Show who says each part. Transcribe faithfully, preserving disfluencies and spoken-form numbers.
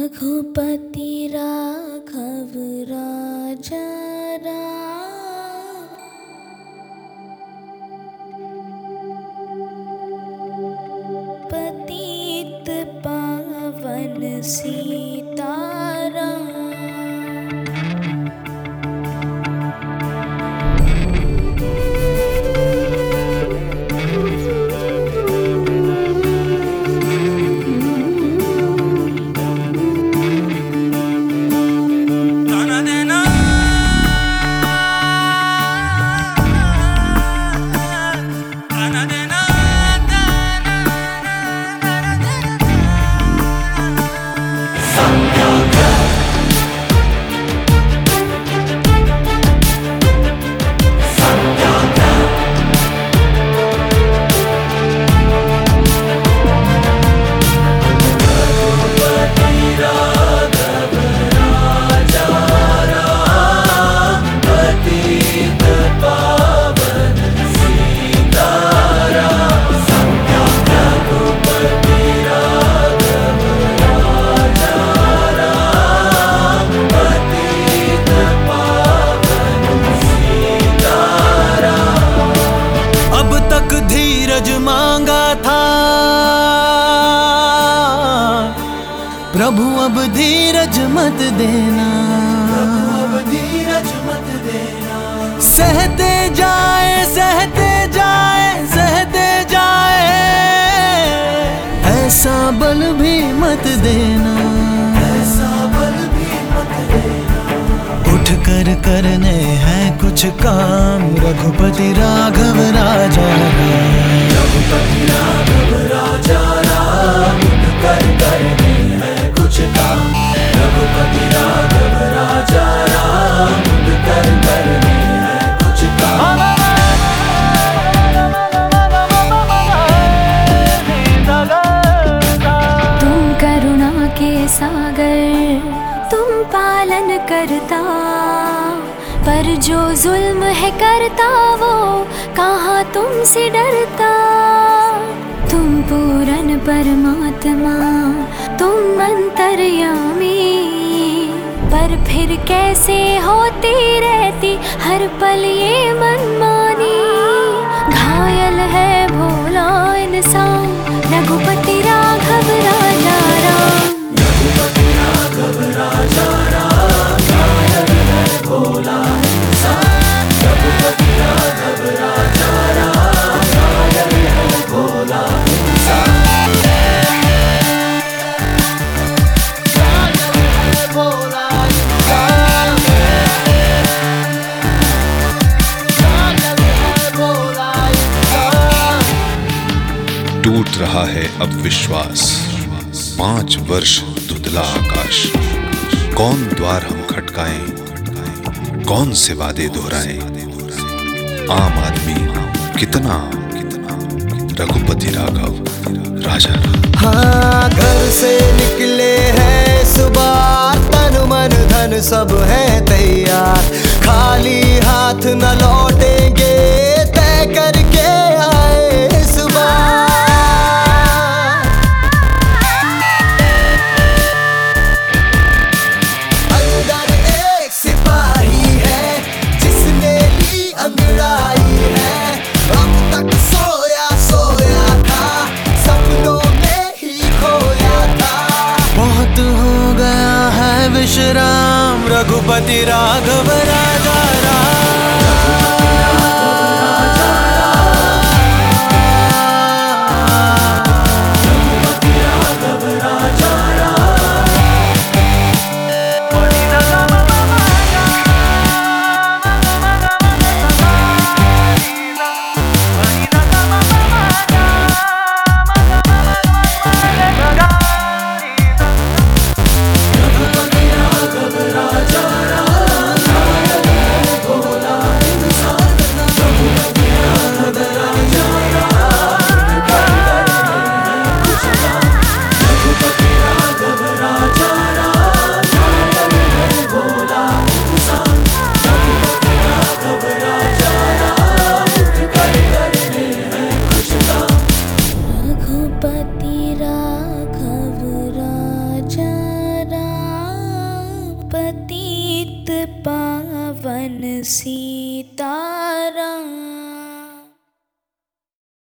Speaker 1: रघुपति राघव राजा राम, पतित पावन सीताराम।
Speaker 2: प्रभु अब धीरज मत देना,
Speaker 3: प्रभु अब धीरज मत देना।
Speaker 2: सहते जाए सहते जाए सहते जाए, ऐसा बल भी मत देना,
Speaker 3: ऐसा बल भी मत देना।
Speaker 2: उठ कर करने हैं कुछ काम, रघुपति राघव राजा राम,
Speaker 3: रघुपति राघव राजा राम, उठ कर करने हैं कुछ काम। रघुपति राघव राजा राम, उठ कर करने हैं कुछ काम।
Speaker 1: तुम करुणा के सागर, तुम पालन करता, पर जो जुल्म है करता वो कहाँ तुमसे डरता। तुम पूरन परमात्मा, तुम अंतर्यामी, पर फिर कैसे होती रहती हर पल ये मनमानी। घायल है भोला इंसान, रघुपति राघव राजा राम,
Speaker 3: रघुपति राघव राजा राम, घायल है भोला इंसान। रघुपति राघव राजा राम, घायल है भोला इंसान।
Speaker 4: टूट रहा है अब विश्वास, पांच वर्ष धुंधला आकाश। कौन द्वार हम खटकाएं, कौन से वादे दोहराएं। आम आदमी कितना, रघुपति राघव राजा राम।
Speaker 2: हाँ, घर से निकले हैं सुबह, तन मन धन सब है तैयार, खाली हाथ न लौटेंगे, तय करके आए सुबह। अंदर एक सिपाही है जिसने ली अंगड़ाई है, अब तक सोया सोया था, सपनों में ही खोया था। बहुत हो गया है विश्राम, रघुपति राघव राजा राम।
Speaker 1: प्रीत पावन सीता